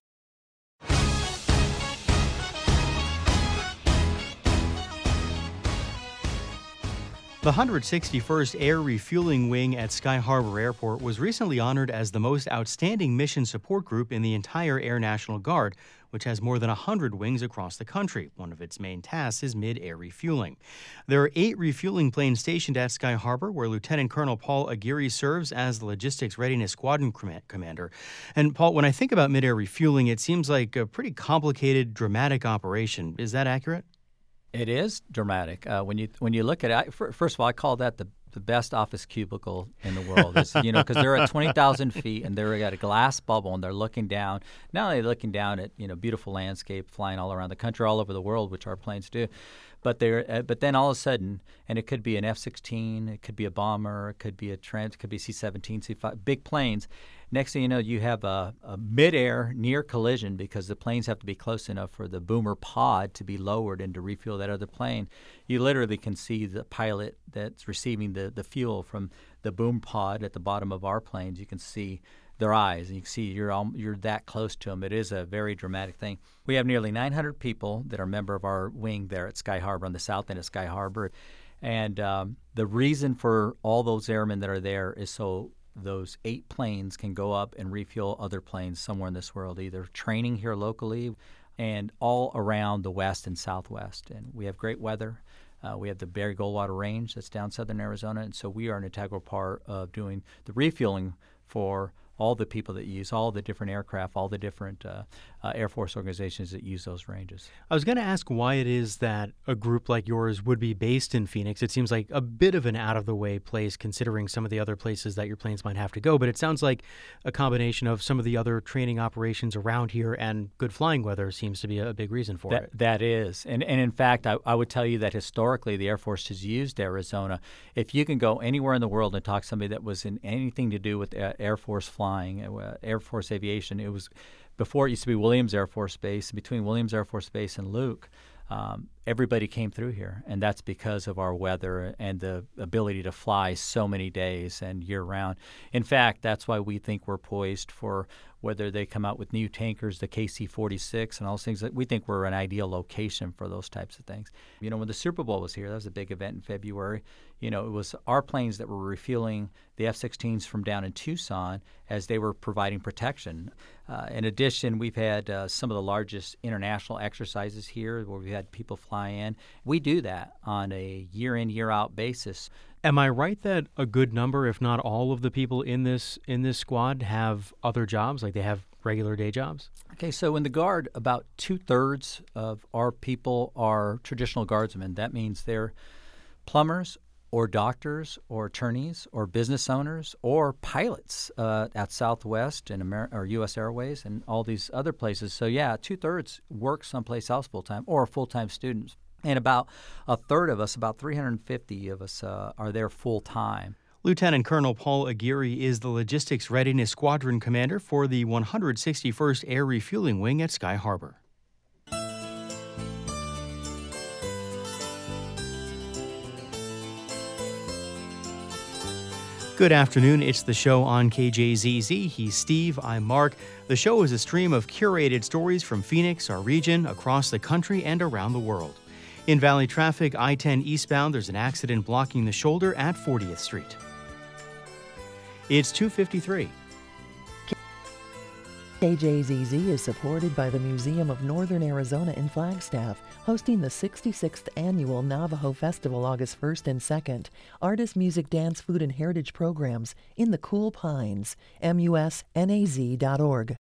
The one hundred sixty-first Air Refueling Wing at Sky Harbor Airport was recently honored as the most outstanding mission support group in the entire Air National Guard, which has more than one hundred wings across the country. One of its main tasks is mid-air refueling. There are eight refueling planes stationed at Sky Harbor, where Lieutenant Colonel Paul Aguirre serves as the Logistics Readiness Squadron com- Commander. And Paul, when I think about mid-air refueling, it seems like a pretty complicated, dramatic operation. Is that accurate? It is dramatic. Uh, when you when you look at it, I, first of all, I call that the the best office cubicle in the world. It's, you know, because they're at twenty thousand feet and they're at a glass bubble and they're looking down. Not only looking down at, you know, beautiful landscape flying all around the country, all over the world, which our planes do, but they're uh, but then all of a sudden, and it could be an F sixteen, it could be a bomber, it could be a trans, it could be C seventeen, C five, big planes. Next thing you know, you have a, a mid-air near collision because the planes have to be close enough for the boomer pod to be lowered and to refuel that other plane. You literally can see the pilot that's receiving the, the fuel from the boom pod at the bottom of our planes. You can see their eyes, and you can see you're all, you're that close to them. It is a very dramatic thing. We have nearly nine hundred people that are a member of our wing there at Sky Harbor, on the south end of Sky Harbor. And um, the reason for all those airmen that are there is so those eight planes can go up and refuel other planes somewhere in this world, either training here locally and all around the west and southwest. And we have great weather. Uh, we have the Barry Goldwater Range that's down southern Arizona, and so we are an integral part of doing the refueling for all the people that use all the different aircraft, all the different uh, uh, Air Force organizations that use those ranges. I was going to ask why it is that a group like yours would be based in Phoenix. It seems like a bit of an out-of-the-way place considering some of the other places that your planes might have to go, but it sounds like a combination of some of the other training operations around here and good flying weather seems to be a big reason for that, it. That is. And, and in fact, I, I would tell you that historically the Air Force has used Arizona. If you can go anywhere in the world and talk to somebody that was in anything to do with Air Force flying, uh, Air Force aviation, it was before it used to be Williams Air Force Base. Between Williams Air Force Base and Luke, um, everybody came through here, and that's because of our weather and the ability to fly so many days and year-round. In fact, that's why we think we're poised for whether they come out with new tankers, the K C forty-six and all those things. That we think we're an ideal location for those types of things. You know, when the Super Bowl was here, that was a big event in February. You know, it was our planes that were refueling the F sixteens from down in Tucson as they were providing protection. Uh, in addition, we've had uh, some of the largest international exercises here where we've had people fly in. We do that on a year-in, year-out basis. Am I right that a good number, if not all of the people in this in this squad have other jobs, like they have regular day jobs? Okay, so in the Guard, about two-thirds of our people are traditional Guardsmen. That means they're plumbers or doctors or attorneys or business owners or pilots uh, at Southwest and Amer- or U S Airways and all these other places. So, yeah, two-thirds work someplace else full-time or full-time students. And about a third of us, about three hundred fifty of us, uh, are there full time. Lieutenant Colonel Paul Aguirre is the Logistics Readiness Squadron Commander for the one hundred sixty-first Air Refueling Wing at Sky Harbor. Good afternoon. It's the show on K J Z Z. He's Steve. I'm Mark. The show is a stream of curated stories from Phoenix, our region, across the country, and around the world. In Valley traffic, I ten eastbound, there's an accident blocking the shoulder at fortieth Street. It's two fifty-three. K J Z Z is supported by the Museum of Northern Arizona in Flagstaff, hosting the sixty-sixth Annual Navajo Festival August first and second. Artist, music, dance, food, and heritage programs in the Cool Pines. M U S N A Z dot org.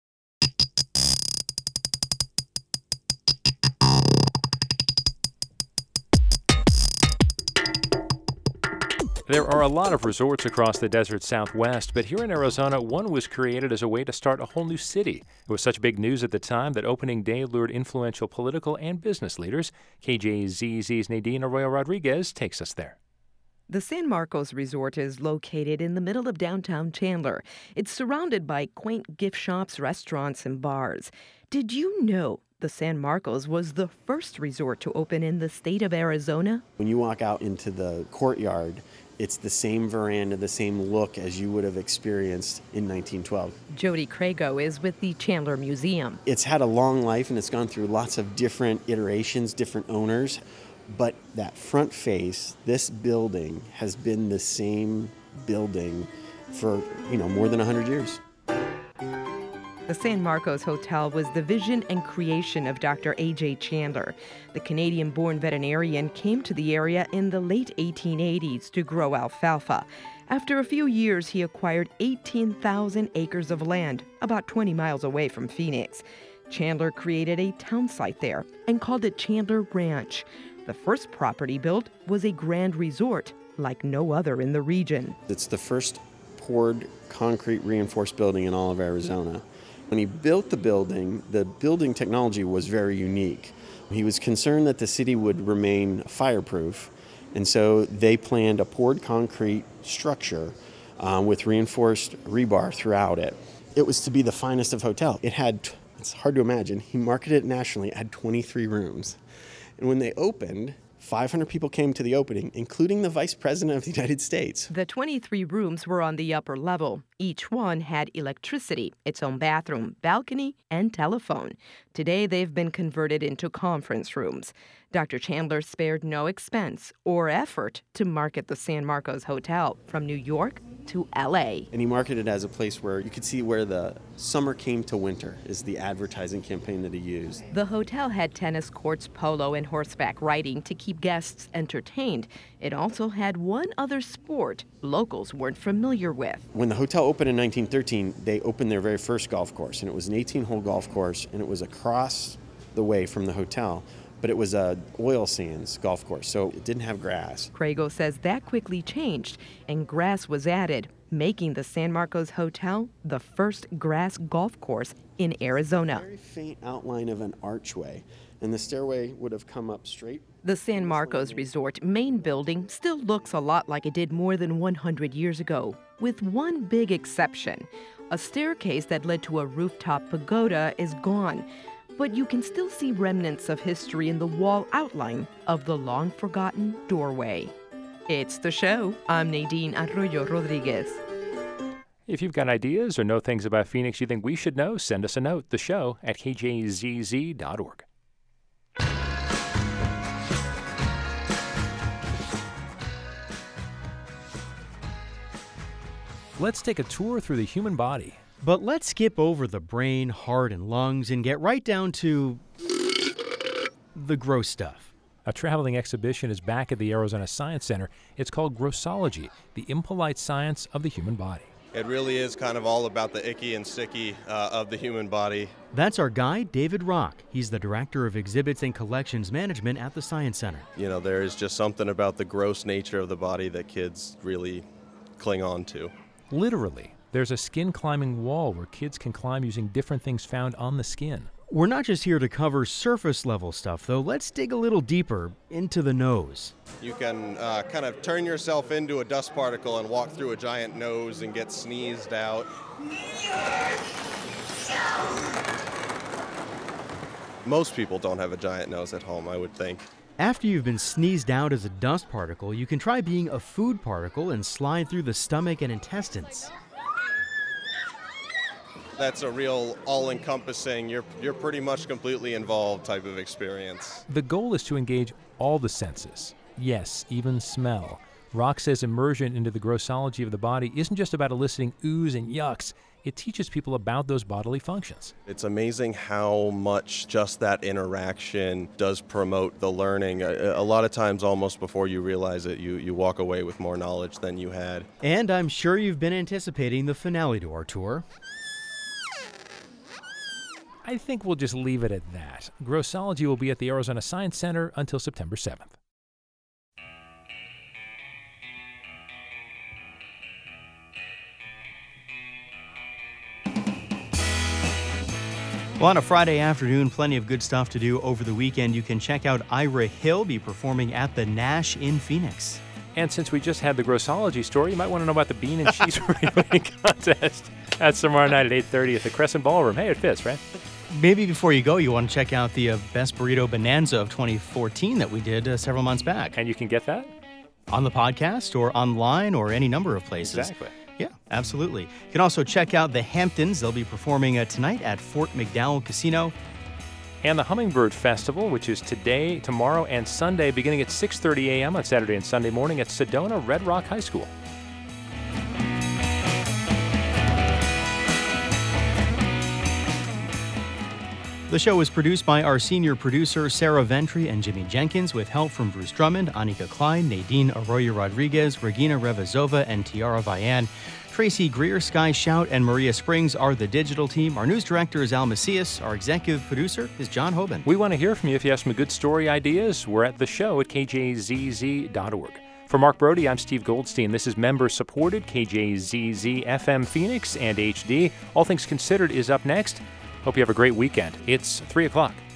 There are a lot of resorts across the desert Southwest, but here in Arizona, one was created as a way to start a whole new city. It was such big news at the time that opening day lured influential political and business leaders. K J Z Z's Nadine Arroyo Rodriguez takes us there. The San Marcos Resort is located in the middle of downtown Chandler. It's surrounded by quaint gift shops, restaurants, and bars. Did you know the San Marcos was the first resort to open in the state of Arizona? When you walk out into the courtyard, it's the same veranda, the same look as you would have experienced in nineteen twelve. Jody Crago is with the Chandler Museum. It's had a long life and it's gone through lots of different iterations, different owners. But that front face, this building has been the same building for, you know, more than one hundred years. The San Marcos Hotel was the vision and creation of Doctor A J Chandler. The Canadian-born veterinarian came to the area in the late eighteen eighties to grow alfalfa. After a few years, he acquired eighteen thousand acres of land, about twenty miles away from Phoenix. Chandler created a town site there and called it Chandler Ranch. The first property built was a grand resort like no other in the region. It's the first poured concrete reinforced building in all of Arizona. When he built the building, the building technology was very unique. He was concerned that the city would remain fireproof, and so they planned a poured concrete structure um, with reinforced rebar throughout it. It was to be the finest of hotel. It had, it's hard to imagine, he marketed it nationally, it had twenty-three rooms. And when they opened, five hundred people came to the opening, including the Vice President of the United States. The twenty-three rooms were on the upper level. Each one had electricity, its own bathroom, balcony, and telephone. Today, they've been converted into conference rooms. Doctor Chandler spared no expense or effort to market the San Marcos Hotel from New York to L A. And he marketed it as a place where you could see where the summer came to winter is the advertising campaign that he used. The hotel had tennis courts, polo, and horseback riding to keep guests entertained. It also had one other sport locals weren't familiar with. When the hotel opened in nineteen thirteen, they opened their very first golf course, and it was an eighteen-hole golf course, and it was across the way from the hotel. But it was a oil sands golf course, so it didn't have grass. Crago says that quickly changed, and grass was added, making the San Marcos Hotel the first grass golf course in Arizona. A very faint outline of an archway, and the stairway would have come up straight. The San Marcos Resort main building still looks a lot like it did more than one hundred years ago, with one big exception. A staircase that led to a rooftop pagoda is gone, but you can still see remnants of history in the wall outline of the long-forgotten doorway. It's the show. I'm Nadine Arroyo Rodriguez. If you've got ideas or know things about Phoenix you think we should know, send us a note. The show at K J Z Z dot org. Let's take a tour through the human body. But let's skip over the brain, heart, and lungs and get right down to the gross stuff. A traveling exhibition is back at the Arizona Science Center. It's called Grossology, the impolite science of the human body. It really is kind of all about the icky and sticky uh, of the human body. That's our guide, David Rock. He's the Director of Exhibits and Collections Management at the Science Center. You know, there is just something about the gross nature of the body that kids really cling on to. Literally. There's a skin-climbing wall where kids can climb using different things found on the skin. We're not just here to cover surface level stuff, though. Let's dig a little deeper into the nose. You can uh, kind of turn yourself into a dust particle and walk through a giant nose and get sneezed out. Most people don't have a giant nose at home, I would think. After you've been sneezed out as a dust particle, you can try being a food particle and slide through the stomach and intestines. That's a real all-encompassing, you're you're pretty much completely involved type of experience. The goal is to engage all the senses. Yes, even smell. Rock says immersion into the grossology of the body isn't just about eliciting oohs and yucks. It teaches people about those bodily functions. It's amazing how much just that interaction does promote the learning. A, a lot of times, almost before you realize it, you, you walk away with more knowledge than you had. And I'm sure you've been anticipating the finale to our tour. I think we'll just leave it at that. Grossology will be at the Arizona Science Center until September seventh. Well, on a Friday afternoon, plenty of good stuff to do over the weekend. You can check out Ira Hill be performing at the Nash in Phoenix. And since we just had the grossology story, you might want to know about the bean and cheese burrito contest. That's tomorrow night at eight thirty at the Crescent Ballroom. Hey, it fits, right? Maybe before you go, you want to check out the uh, Best Burrito Bonanza of twenty fourteen that we did uh, several months back. And you can get that? On the podcast or online or any number of places. Exactly. Yeah, absolutely. You can also check out the Hamptons. They'll be performing uh, tonight at Fort McDowell Casino. And the Hummingbird Festival, which is today, tomorrow, and Sunday, beginning at six thirty a.m. on Saturday and Sunday morning at Sedona Red Rock High School. The show was produced by our senior producer, Sarah Ventry and Jimmy Jenkins, with help from Bruce Drummond, Anika Klein, Nadine Arroyo-Rodriguez, Regina Revazova, and Tiara Vian. Tracy Greer, Sky Shout, and Maria Springs are the digital team. Our news director is Al Macias. Our executive producer is John Hoban. We want to hear from you if you have some good story ideas. We're at the show at k j z z dot org. For Mark Brody, I'm Steve Goldstein. This is member-supported K J Z Z F M Phoenix and H D. All Things Considered is up next. Hope you have a great weekend. It's three o'clock.